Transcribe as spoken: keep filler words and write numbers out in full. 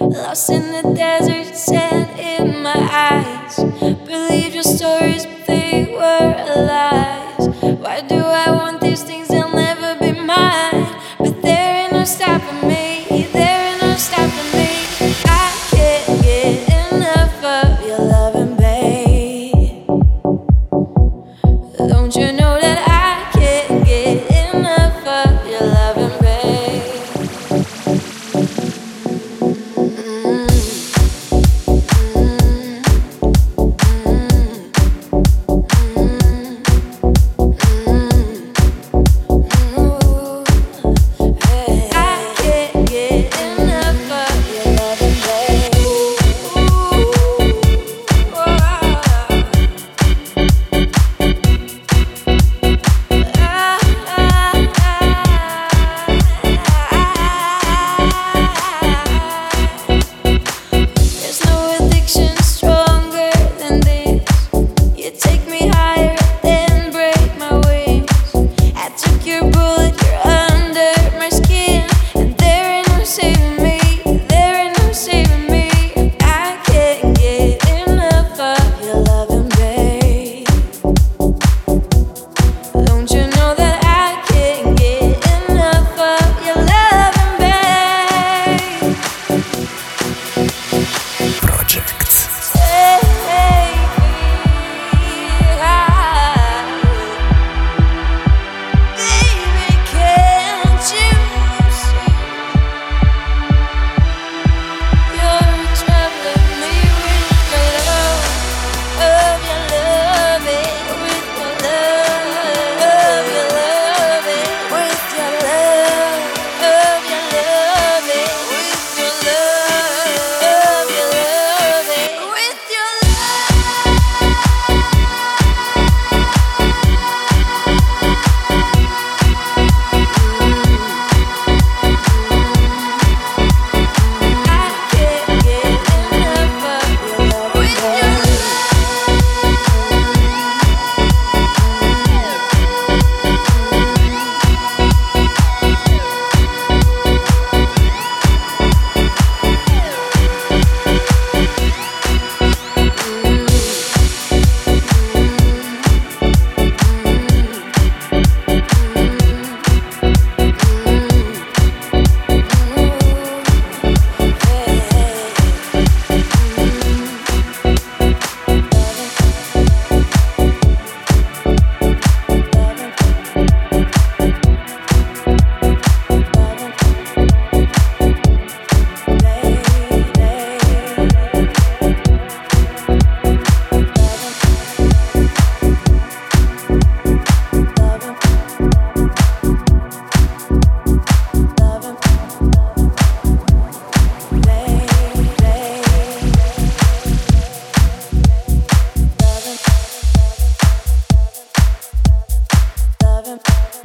Lost in the desert, sand in my eyes. Believe your stories, but they were lies. Why do I want these things? They'll never be mine. But there ain't no stopping me. There ain't no stopping me. I can't get enough of your loving, babe. Don't you know that I can't get enough of your loving, babe? Loving